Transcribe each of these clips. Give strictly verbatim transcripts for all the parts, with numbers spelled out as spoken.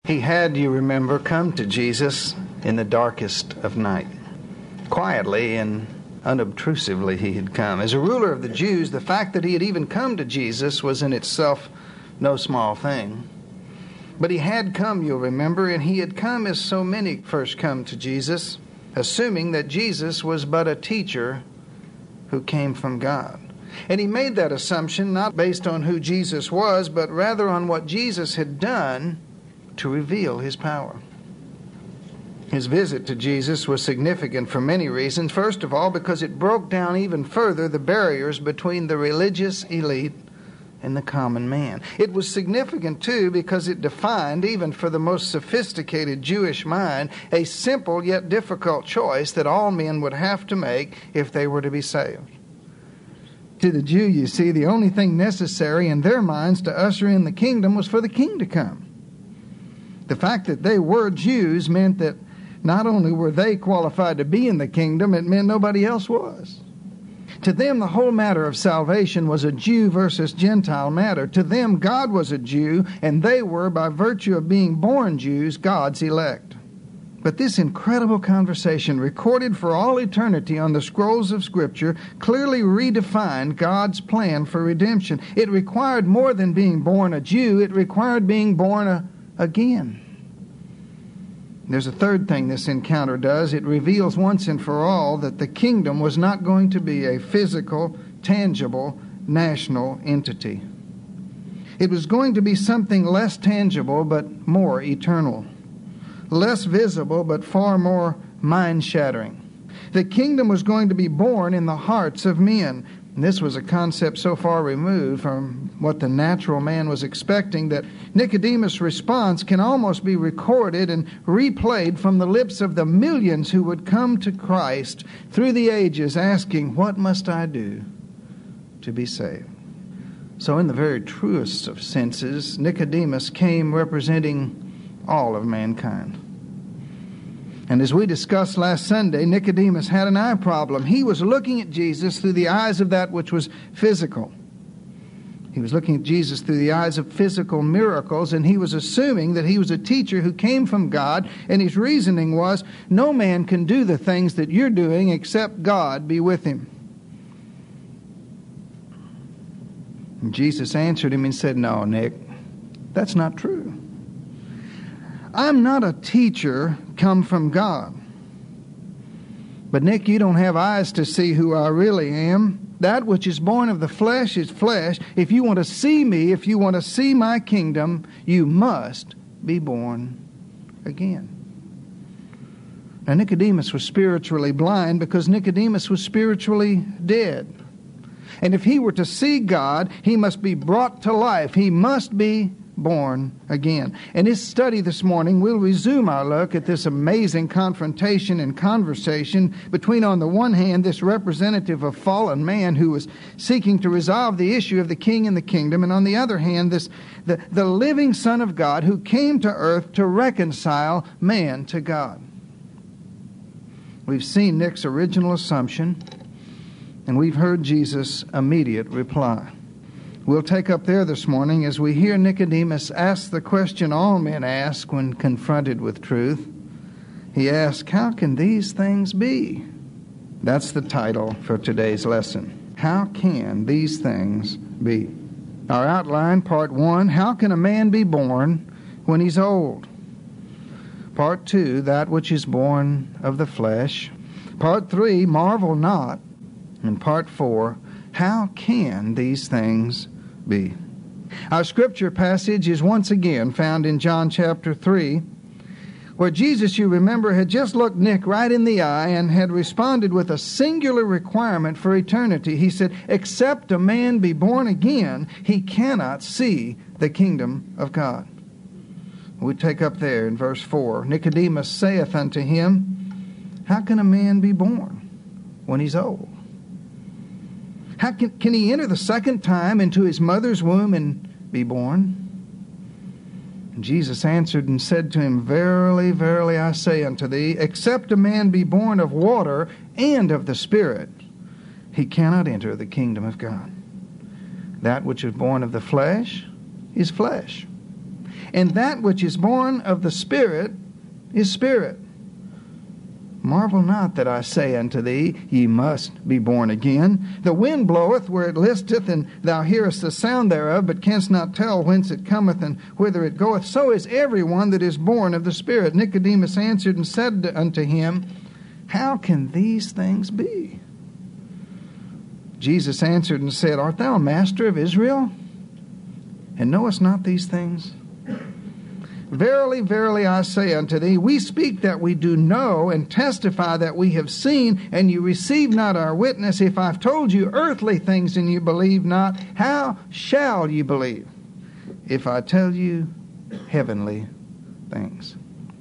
He had, you remember, come to Jesus in the darkest of night. Quietly and unobtrusively he had come. As a ruler of the Jews, the fact that he had even come to Jesus was in itself no small thing. But he had come, you'll remember, and he had come as so many first come to Jesus, assuming that Jesus was but a teacher who came from God. And he made that assumption not based on who Jesus was, but rather on what Jesus had done to reveal his power. His visit to Jesus was significant for many reasons. First of all, because it broke down even further the barriers between the religious elite and the common man. It was significant, too, because it defined, even for the most sophisticated Jewish mind, a simple yet difficult choice that all men would have to make if they were to be saved. To the Jew, you see, the only thing necessary in their minds to usher in the kingdom was for the king to come. The fact that they were Jews meant that not only were they qualified to be in the kingdom, it meant nobody else was. To them, the whole matter of salvation was a Jew versus Gentile matter. To them, God was a Jew, and they were, by virtue of being born Jews, God's elect. But this incredible conversation, recorded for all eternity on the scrolls of Scripture, clearly redefined God's plan for redemption. It required more than being born a Jew. It required being born a, again. There's a third thing this encounter does. It reveals once and for all that the kingdom was not going to be a physical, tangible, national entity. It was going to be something less tangible but more eternal. Less visible but far more mind-shattering. The kingdom was going to be born in the hearts of men. And this was a concept so far removed from what the natural man was expecting that Nicodemus' response can almost be recorded and replayed from the lips of the millions who would come to Christ through the ages asking, "What must I do to be saved?" So in the very truest of senses, Nicodemus came representing all of mankind. And as we discussed last Sunday, Nicodemus had an eye problem. He was looking at Jesus through the eyes of that which was physical. He was looking at Jesus through the eyes of physical miracles, and he was assuming that he was a teacher who came from God, and his reasoning was, no man can do the things that you're doing except God be with him. And Jesus answered him and said, "No, Nick, that's not true. I'm not a teacher come from God. But Nick, you don't have eyes to see who I really am. That which is born of the flesh is flesh. If you want to see me, if you want to see my kingdom, you must be born again." Now Nicodemus was spiritually blind because Nicodemus was spiritually dead. And if he were to see God, he must be brought to life. He must be born again. In this study this morning, we'll resume our look at this amazing confrontation and conversation between, on the one hand, this representative of fallen man who was seeking to resolve the issue of the king and the kingdom, and on the other hand, this the, the living Son of God who came to earth to reconcile man to God. We've seen Nick's original assumption, and we've heard Jesus' immediate reply. We'll take up there this morning as we hear Nicodemus ask the question all men ask when confronted with truth. He asks, "How can these things be?" That's the title for today's lesson. How can these things be? Our outline, part one, how can a man be born when he's old? Part two, that which is born of the flesh. Part three, marvel not. And part four, how can these things be? Our scripture passage is once again found in John chapter three, where Jesus, you remember, had just looked Nick right in the eye and had responded with a singular requirement for eternity. He said, "Except a man be born again, he cannot see the kingdom of God." We take up there in verse four. Nicodemus saith unto him, "How can a man be born when he's old? How can, can he enter the second time into his mother's womb and be born?" And Jesus answered and said to him, "Verily, verily, I say unto thee, except a man be born of water and of the Spirit, he cannot enter the kingdom of God. That which is born of the flesh is flesh, And that which is born of the Spirit is spirit. Marvel not that I say unto thee, ye must be born again. The wind bloweth where it listeth, and thou hearest the sound thereof, but canst not tell whence it cometh and whither it goeth. So is every one that is born of the Spirit. Nicodemus answered and said unto him, How can these things be? Jesus answered and said, Art thou a master of Israel, and knowest not these things? Verily, verily, I say unto thee, we speak that we do know, and testify that we have seen, and you receive not our witness. If I've told you earthly things and you believe not, how shall you believe if I tell you heavenly things?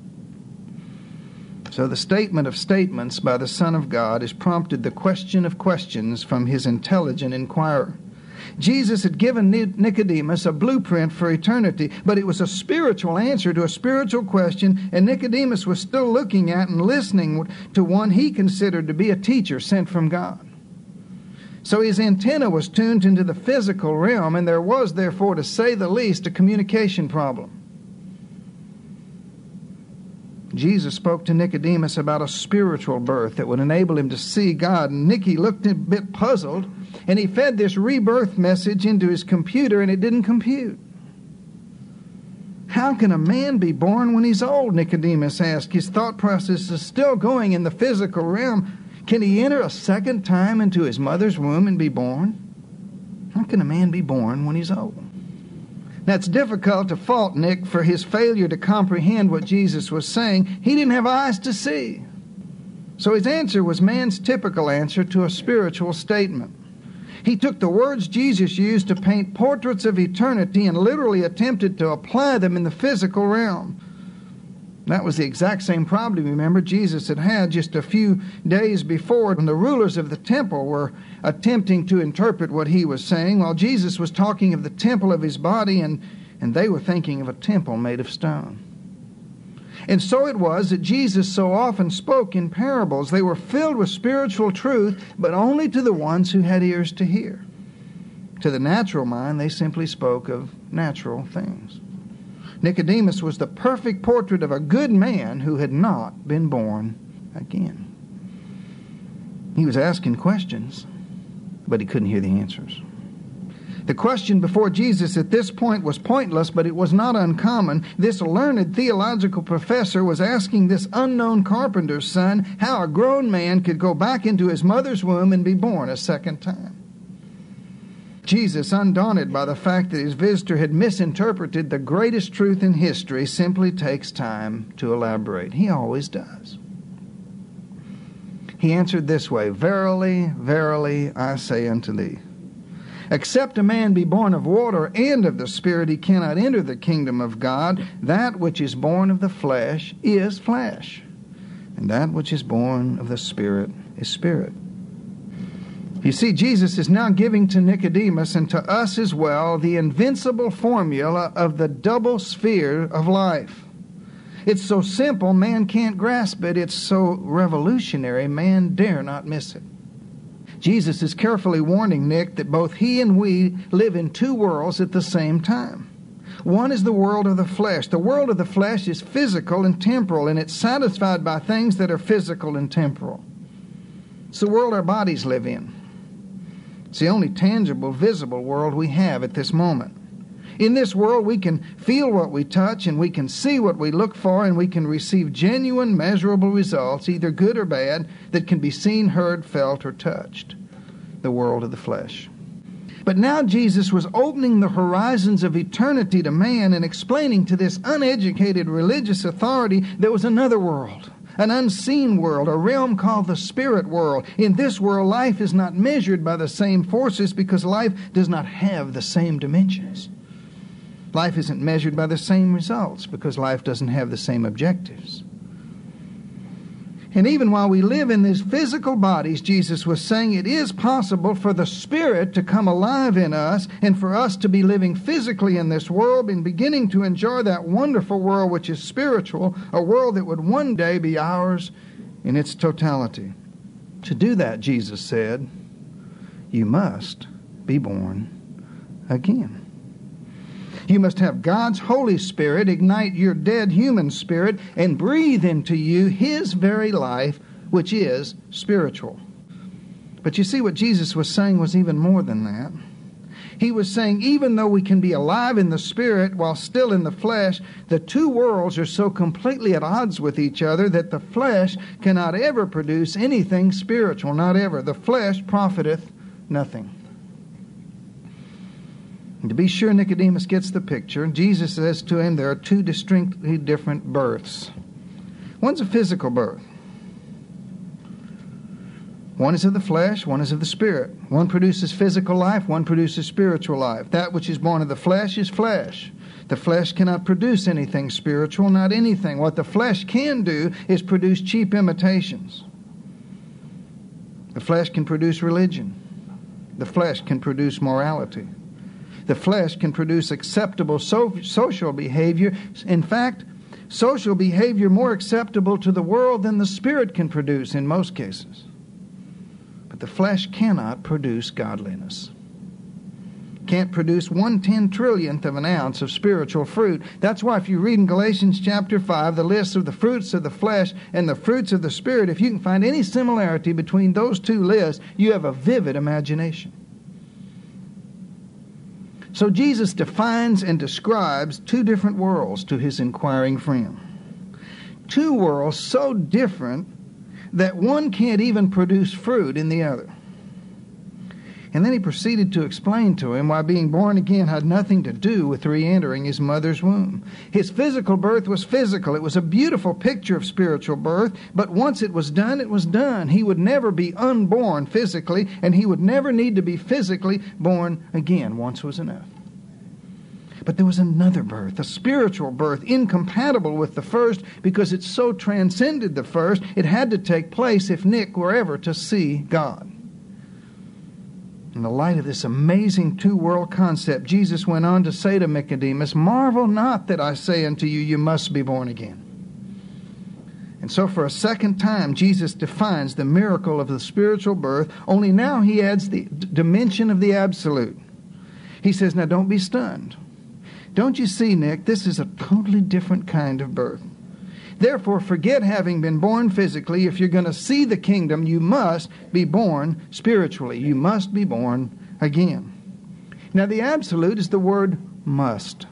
So the statement of statements by the Son of God has prompted the question of questions from his intelligent inquirer. Jesus had given Nicodemus a blueprint for eternity, but it was a spiritual answer to a spiritual question, and Nicodemus was still looking at and listening to one he considered to be a teacher sent from God. So his antenna was tuned into the physical realm, and there was, therefore, to say the least, a communication problem. Jesus spoke to Nicodemus about a spiritual birth that would enable him to see God. And Nicky looked a bit puzzled, and he fed this rebirth message into his computer, and it didn't compute. How can a man be born when he's old? Nicodemus asked. His thought process is still going in the physical realm. Can he enter a second time into his mother's womb and be born? How can a man be born when he's old? Now, it's difficult to fault Nick for his failure to comprehend what Jesus was saying. He didn't have eyes to see. So his answer was man's typical answer to a spiritual statement. He took the words Jesus used to paint portraits of eternity and literally attempted to apply them in the physical realm. That was the exact same problem, remember, Jesus had had just a few days before when the rulers of the temple were attempting to interpret what he was saying, while Jesus was talking of the temple of his body, and, and they were thinking of a temple made of stone. And so it was that Jesus so often spoke in parables. They were filled with spiritual truth, but only to the ones who had ears to hear. To the natural mind, they simply spoke of natural things. Nicodemus was the perfect portrait of a good man who had not been born again. He was asking questions, but he couldn't hear the answers. The question before Jesus at this point was pointless, but it was not uncommon. This learned theological professor was asking this unknown carpenter's son how a grown man could go back into his mother's womb and be born a second time. Jesus, undaunted by the fact that his visitor had misinterpreted the greatest truth in history, simply takes time to elaborate. He always does. He answered this way, Verily, verily, I say unto thee, except a man be born of water and of the Spirit, he cannot enter the kingdom of God. That which is born of the flesh is flesh, and that which is born of the Spirit is spirit. You see, Jesus is now giving to Nicodemus and to us as well the invincible formula of the double sphere of life. It's so simple, man can't grasp it. It's so revolutionary, man dare not miss it. Jesus is carefully warning Nick that both he and we live in two worlds at the same time. One is the world of the flesh. The world of the flesh is physical and temporal, and it's satisfied by things that are physical and temporal. It's the world our bodies live in. It's the only tangible, visible world we have at this moment. In this world, we can feel what we touch, and we can see what we look for, and we can receive genuine, measurable results, either good or bad, that can be seen, heard, felt, or touched. The world of the flesh. But now Jesus was opening the horizons of eternity to man and explaining to this uneducated religious authority there was another world. An unseen world, a realm called the spirit world. In this world, life is not measured by the same forces because life does not have the same dimensions. Life isn't measured by the same results because life doesn't have the same objectives. And even while we live in these physical bodies, Jesus was saying it is possible for the Spirit to come alive in us and for us to be living physically in this world and beginning to enjoy that wonderful world which is spiritual, a world that would one day be ours in its totality. To do that, Jesus said, you must be born again. You must have God's Holy Spirit ignite your dead human spirit and breathe into you His very life, which is spiritual. But you see, what Jesus was saying was even more than that. He was saying, even though we can be alive in the Spirit while still in the flesh, the two worlds are so completely at odds with each other that the flesh cannot ever produce anything spiritual. Not ever. The flesh profiteth nothing. And to be sure Nicodemus gets the picture, Jesus says to him there are two distinctly different births. One's a physical birth. One is of the flesh, one is of the Spirit. One produces physical life, one produces spiritual life. That which is born of the flesh is flesh. The flesh cannot produce anything spiritual, not anything. What the flesh can do is produce cheap imitations. The flesh can produce religion. The flesh can produce morality. The flesh can produce acceptable so- social behavior. In fact, social behavior more acceptable to the world than the Spirit can produce in most cases. The flesh cannot produce godliness. Can't produce one ten trillionth of an ounce of spiritual fruit. That's why if you read in Galatians chapter five, the list of the fruits of the flesh and the fruits of the Spirit, if you can find any similarity between those two lists, you have a vivid imagination. So Jesus defines and describes two different worlds to his inquiring friend. Two worlds so different that one can't even produce fruit in the other. And then he proceeded to explain to him why being born again had nothing to do with re-entering his mother's womb. His physical birth was physical. It was a beautiful picture of spiritual birth, but once it was done, it was done. He would never be unborn physically, and he would never need to be physically born again. Once was enough. But there was another birth, a spiritual birth, incompatible with the first because it so transcended the first, it had to take place if Nick were ever to see God. In the light of this amazing two-world concept, Jesus went on to say to Nicodemus, "Marvel not that I say unto you, you must be born again." And so for a second time, Jesus defines the miracle of the spiritual birth, only now he adds the d- dimension of the absolute. He says, now don't be stunned. Don't you see, Nick, this is a totally different kind of birth. Therefore, forget having been born physically. If you're going to see the kingdom, you must be born spiritually. You must be born again. Now, the absolute is the word must.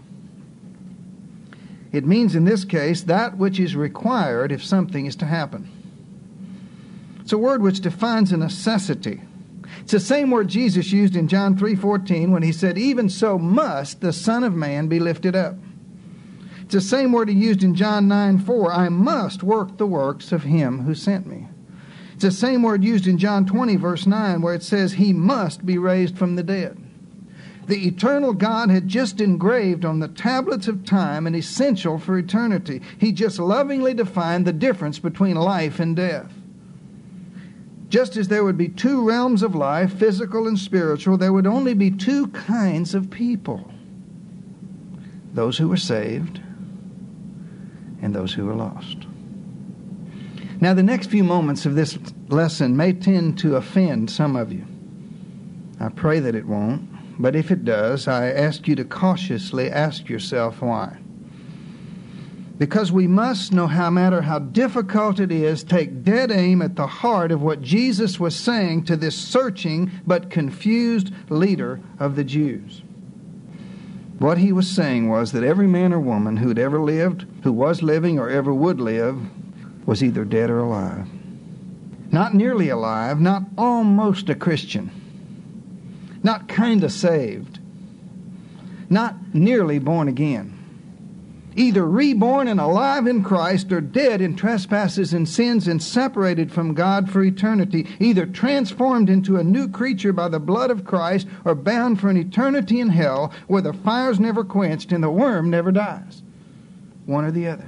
It means, in this case, that which is required if something is to happen. It's a word which defines a necessity. It's the same word Jesus used in John three fourteen when he said, "Even so must the Son of Man be lifted up." It's the same word he used in John nine four, "I must work the works of him who sent me." It's the same word used in John twenty verse nine where it says, "He must be raised from the dead." The eternal God had just engraved on the tablets of time an essential for eternity. He just lovingly defined the difference between life and death. Just as there would be two realms of life, physical and spiritual, there would only be two kinds of people. Those who were saved and those who were lost. Now, the next few moments of this lesson may tend to offend some of you. I pray that it won't, but if it does, I ask you to cautiously ask yourself why. Because we must, no matter how difficult it is, take dead aim at the heart of what Jesus was saying to this searching but confused leader of the Jews. What he was saying was that every man or woman who had ever lived, who was living, or ever would live, was either dead or alive. Not nearly alive, not almost a Christian, not kind of saved, not nearly born again. Either reborn and alive in Christ or dead in trespasses and sins and separated from God for eternity. Either transformed into a new creature by the blood of Christ or bound for an eternity in hell where the fire's never quenched and the worm never dies. One or the other.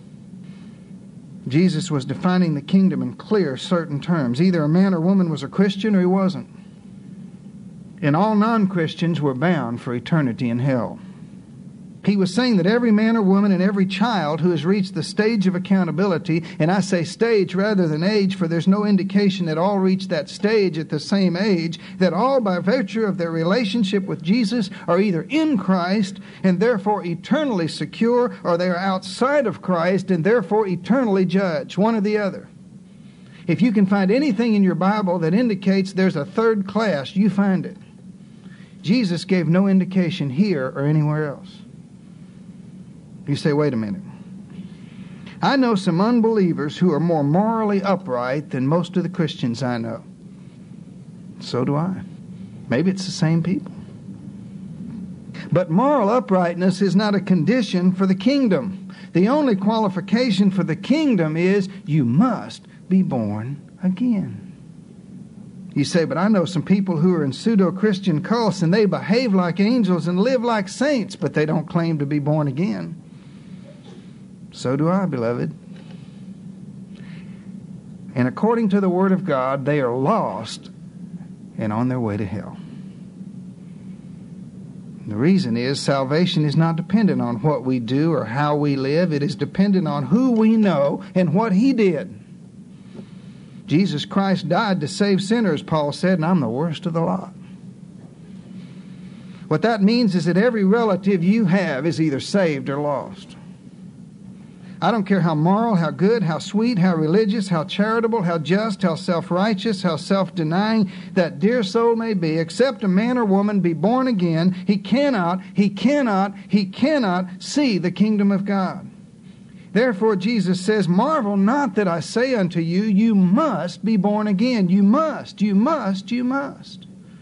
Jesus was defining the kingdom in clear, certain terms. Either a man or woman was a Christian or he wasn't. And all non-Christians were bound for eternity in hell. He was saying that every man or woman and every child who has reached the stage of accountability, and I say stage rather than age, for there's no indication that all reach that stage at the same age, that all by virtue of their relationship with Jesus are either in Christ and therefore eternally secure, or they are outside of Christ and therefore eternally judged, one or the other. If you can find anything in your Bible that indicates there's a third class, you find it. Jesus gave no indication here or anywhere else. You say, wait a minute. I know some unbelievers who are more morally upright than most of the Christians I know. So do I. Maybe it's the same people. But moral uprightness is not a condition for the kingdom. The only qualification for the kingdom is you must be born again. You say, but I know some people who are in pseudo-Christian cults and they behave like angels and live like saints, but they don't claim to be born again. So do I, beloved. And according to the Word of God, they are lost and on their way to hell. The reason is salvation is not dependent on what we do or how we live. It is dependent on who we know and what He did. Jesus Christ died to save sinners, Paul said, and I'm the worst of the lot. What that means is that every relative you have is either saved or lost. I don't care how moral, how good, how sweet, how religious, how charitable, how just, how self-righteous, how self-denying that dear soul may be, except a man or woman be born again, he cannot, he cannot, he cannot see the kingdom of God. Therefore, Jesus says, marvel not that I say unto you, you must be born again. You must, you must, you must.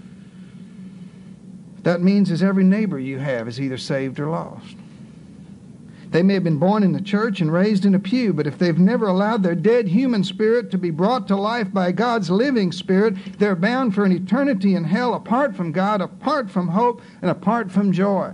That means is every neighbor you have is either saved or lost. They may have been born in the church and raised in a pew, but if they've never allowed their dead human spirit to be brought to life by God's living Spirit, they're bound for an eternity in hell apart from God, apart from hope, and apart from joy.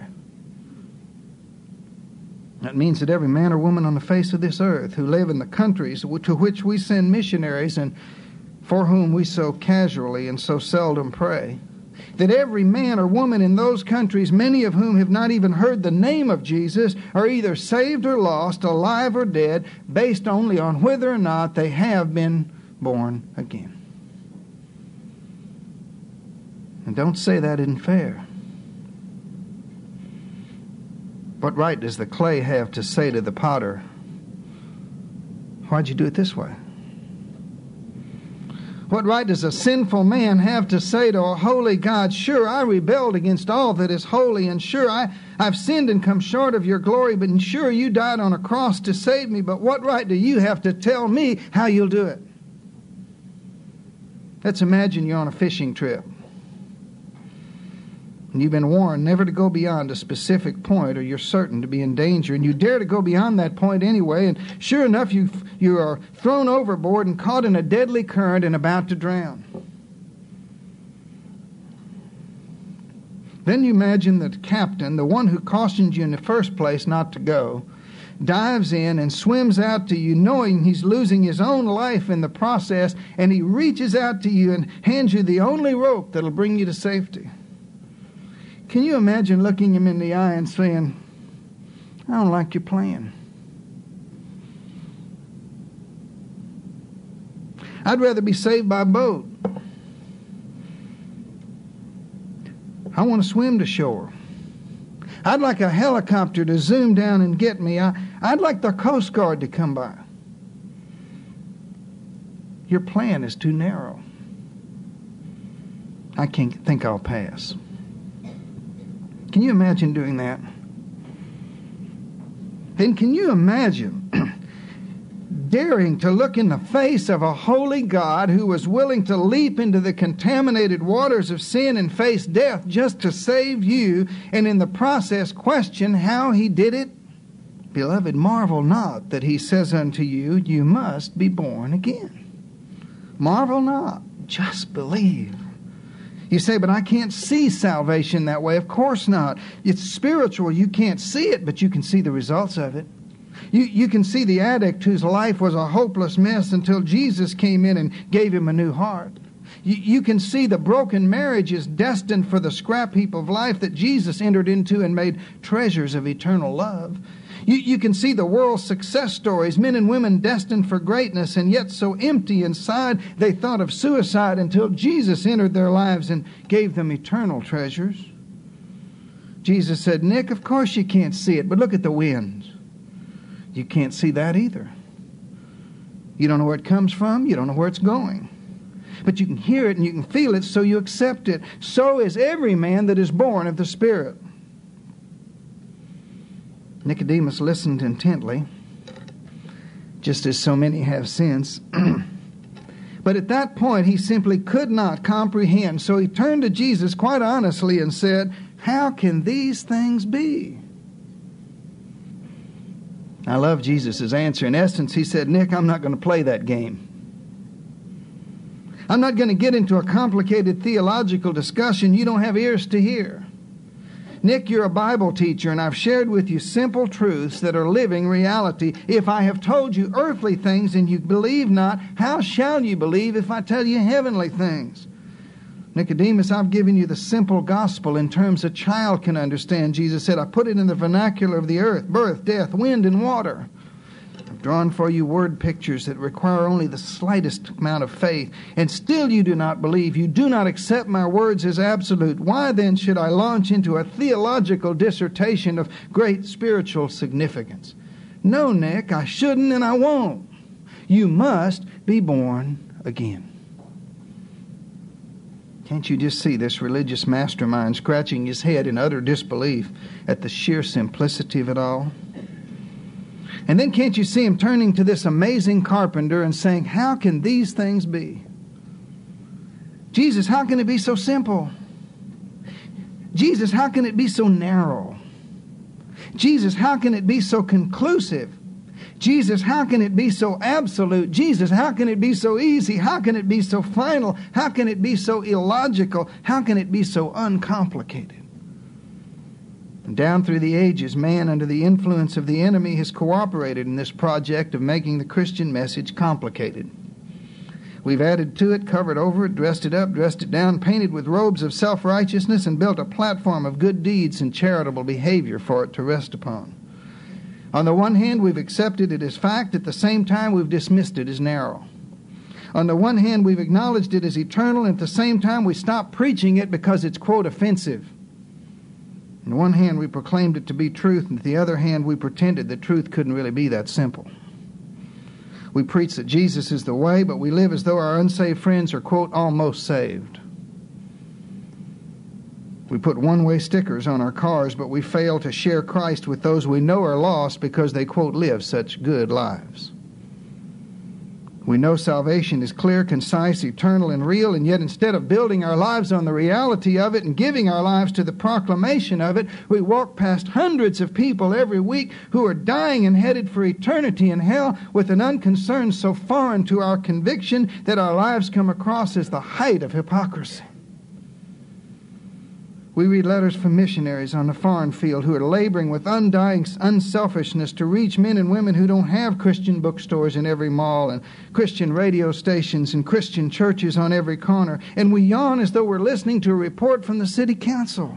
That means that every man or woman on the face of this earth who live in the countries to which we send missionaries and for whom we so casually and so seldom pray, that every man or woman in those countries, many of whom have not even heard the name of Jesus, are either saved or lost, alive or dead, based only on whether or not they have been born again. And don't say that isn't fair. What right does the clay have to say to the potter, why'd you do it this way? What right does a sinful man have to say to a holy God, sure, I rebelled against all that is holy, and sure, I, I've sinned and come short of your glory, but sure, you died on a cross to save me, but what right do you have to tell me how you'll do it? Let's imagine you're on a fishing trip. And you've been warned never to go beyond a specific point, or you're certain to be in danger, and you dare to go beyond that point anyway, and sure enough, you you are thrown overboard and caught in a deadly current and about to drown. Then you imagine that the captain, the one who cautioned you in the first place not to go, dives in and swims out to you knowing he's losing his own life in the process, and he reaches out to you and hands you the only rope that'll bring you to safety. Can you imagine looking him in the eye and saying, I don't like your plan. I'd rather be saved by boat. I want to swim to shore. I'd like a helicopter to zoom down and get me. I, I'd like the Coast Guard to come by. Your plan is too narrow. I can't think I'll pass. Can you imagine doing that? And can you imagine daring to look in the face of a holy God who was willing to leap into the contaminated waters of sin and face death just to save you, and in the process question how he did it? Beloved, marvel not that he says unto you, you must be born again. Marvel not, just believe. You say, but I can't see salvation that way. Of course not. It's spiritual. You can't see it, but you can see the results of it. You, you can see the addict whose life was a hopeless mess until Jesus came in and gave him a new heart. You, you can see the broken marriage is destined for the scrap heap of life that Jesus entered into and made treasures of eternal love. You, you can see the world's success stories, men and women destined for greatness and yet so empty inside they thought of suicide until Jesus entered their lives and gave them eternal treasures. Jesus said, Nick, of course you can't see it, but look at the wind. You can't see that either. You don't know where it comes from. You don't know where it's going. But you can hear it and you can feel it, so you accept it. So is every man that is born of the Spirit. Nicodemus listened intently, just as so many have since. But at that point, he simply could not comprehend. So he turned to Jesus quite honestly and said, how can these things be? I love Jesus' answer. In essence, he said, Nick, I'm not going to play that game. I'm not going to get into a complicated theological discussion you don't have ears to hear. Nick, you're a Bible teacher, and I've shared with you simple truths that are living reality. If I have told you earthly things and you believe not, how shall you believe if I tell you heavenly things? Nicodemus, I've given you the simple gospel in terms a child can understand. Jesus said, I put it in the vernacular of the earth, birth, death, wind, and water. I've drawn for you word pictures that require only the slightest amount of faith, and still you do not believe. You do not accept my words as absolute. Why then should I launch into a theological dissertation of great spiritual significance? No, Nick, I shouldn't and I won't. You must be born again. Can't you just see this religious mastermind scratching his head in utter disbelief at the sheer simplicity of it all? And then can't you see him turning to this amazing carpenter and saying, how can these things be? Jesus, how can it be so simple? Jesus, how can it be so narrow? Jesus, how can it be so conclusive? Jesus, how can it be so absolute? Jesus, how can it be so easy? How can it be so final? How can it be so illogical? How can it be so uncomplicated? And down through the ages, man, under the influence of the enemy, has cooperated in this project of making the Christian message complicated. We've added to it, covered over it, dressed it up, dressed it down, painted with robes of self-righteousness, and built a platform of good deeds and charitable behavior for it to rest upon. On the one hand, we've accepted it as fact. At the same time, we've dismissed it as narrow. On the one hand, we've acknowledged it as eternal, and at the same time, we stopped preaching it because it's, quote, offensive. On the one hand, we proclaimed it to be truth, and on the other hand, we pretended that truth couldn't really be that simple. We preach that Jesus is the way, but we live as though our unsaved friends are, quote, almost saved. We put one-way stickers on our cars, but we fail to share Christ with those we know are lost because they, quote, live such good lives. We know salvation is clear, concise, eternal, and real, and yet instead of building our lives on the reality of it and giving our lives to the proclamation of it, we walk past hundreds of people every week who are dying and headed for eternity in hell with an unconcern so foreign to our conviction that our lives come across as the height of hypocrisy. We read letters from missionaries on the foreign field who are laboring with undying unselfishness to reach men and women who don't have Christian bookstores in every mall and Christian radio stations and Christian churches on every corner. And we yawn as though we're listening to a report from the city council.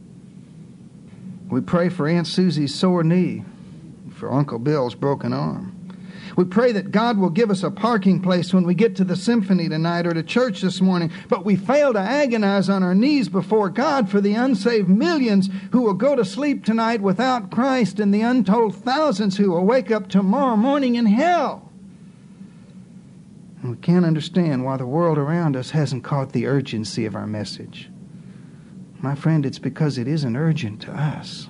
We pray for Aunt Susie's sore knee, for Uncle Bill's broken arm. We pray that God will give us a parking place when we get to the symphony tonight or to church this morning, but we fail to agonize on our knees before God for the unsaved millions who will go to sleep tonight without Christ and the untold thousands who will wake up tomorrow morning in hell. And we can't understand why the world around us hasn't caught the urgency of our message. My friend, it's because it isn't urgent to us.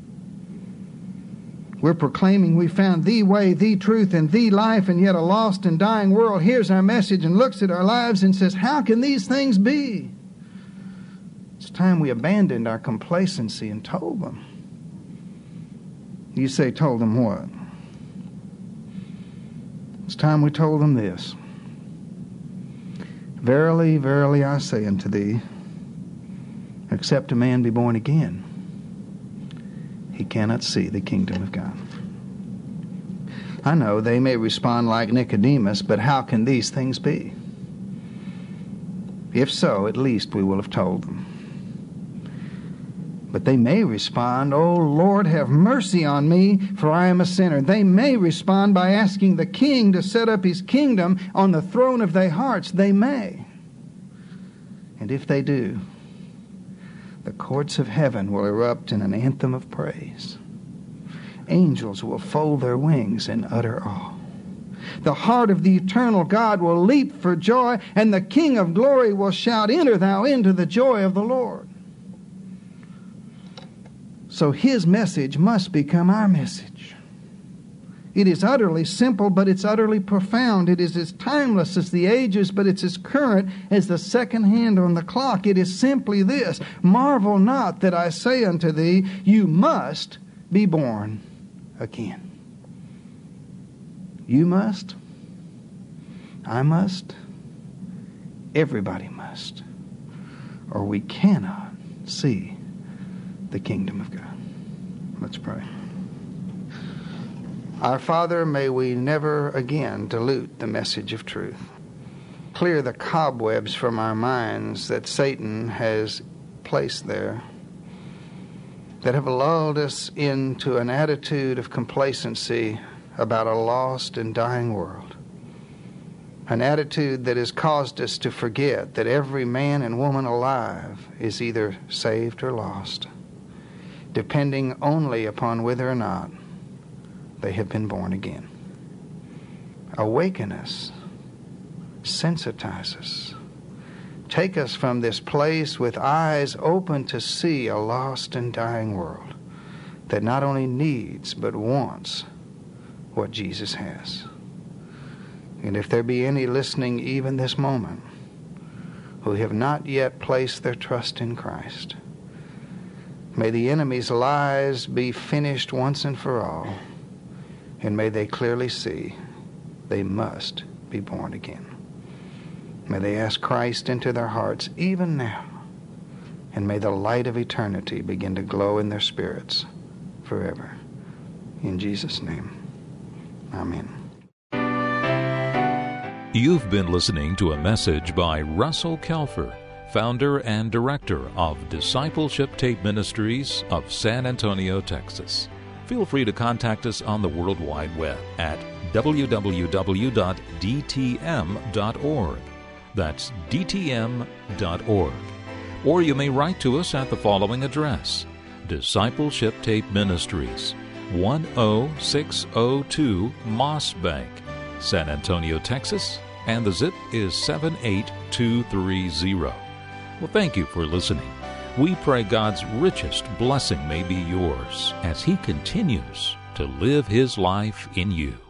We're proclaiming we found the way, the truth, and the life, and yet a lost and dying world hears our message and looks at our lives and says, how can these things be? It's time we abandoned our complacency and told them. You say, told them what? It's time we told them this. Verily, verily, I say unto thee, except a man be born again, he cannot see the kingdom of God. I know they may respond like Nicodemus, but how can these things be? If so, at least we will have told them. But they may respond, "Oh, Lord, have mercy on me, for I am a sinner." They may respond by asking the King to set up his kingdom on the throne of their hearts. They may. And if they do, the courts of heaven will erupt in an anthem of praise. Angels will fold their wings in utter awe. The heart of the eternal God will leap for joy, and the King of glory will shout, "Enter thou into the joy of the Lord." So his message must become our message. It is utterly simple, but it's utterly profound. It is as timeless as the ages, but it's as current as the second hand on the clock. It is simply this: marvel not that I say unto thee, you must be born again. You must. I must. Everybody must. Or we cannot see the kingdom of God. Let's pray. Our Father, may we never again dilute the message of truth. Clear the cobwebs from our minds that Satan has placed there, that have lulled us into an attitude of complacency about a lost and dying world. An attitude that has caused us to forget that every man and woman alive is either saved or lost, depending only upon whether or not they have been born again. Awaken us, sensitize us, take us from this place with eyes open to see a lost and dying world that not only needs but wants what Jesus has. And if there be any listening even this moment who have not yet placed their trust in Christ, may the enemy's lies be finished once and for all, and may they clearly see they must be born again. May they ask Christ into their hearts even now, and may the light of eternity begin to glow in their spirits forever. In Jesus' name, amen. You've been listening to a message by Russell Kelfer, founder and director of Discipleship Tape Ministries of San Antonio, Texas. Feel free to contact us on the World Wide Web at w w w dot d t m dot org. That's d t m dot org. Or you may write to us at the following address: Discipleship Tape Ministries, one oh six oh two Moss Bank, San Antonio, Texas, and the zip is seven eight two three zero. Well, thank you for listening. We pray God's richest blessing may be yours as He continues to live His life in you.